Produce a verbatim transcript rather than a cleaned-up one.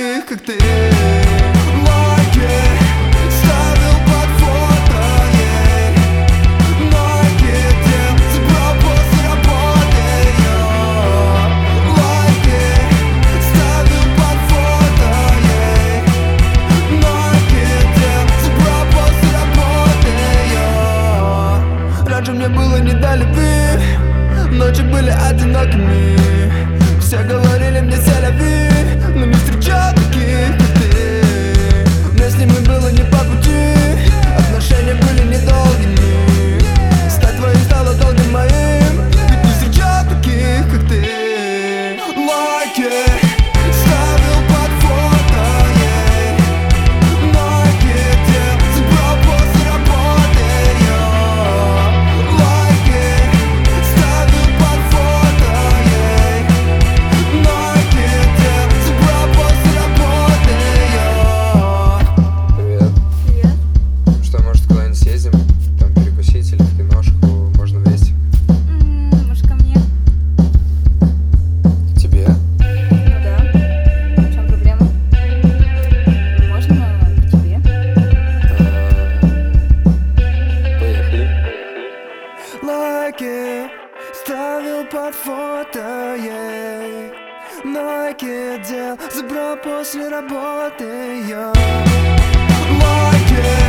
таких, как ты. Лайки ставил под фото ей, лайки дел забрал после работы я. Лайки ставил под фото ей, лайки дел забрал после работы я. Раньше мне было не до любви, ночи были одинокими. Все говорили мне селяви, но не встречал таких, как ты. Мне с ними было не по пути, отношения были недолгими. Стать твоим стало долгим моим, ведь не встречал таких, как ты. Лайки ставил под фото ей, лайки дел забрал после работы я. Лайки ставил под фото ей, лайки дел забрал после работы я. Привет. Привет. Что, может, куда-нибудь съездим? Там перекусить или в киношку? Можно вместе. М, Может, ко мне? К тебе? Ну да. В чем проблема? Можно к тебе? А, Поехали. Лайки ставил под фото ей, лайки дел забрал после работы я. Лайки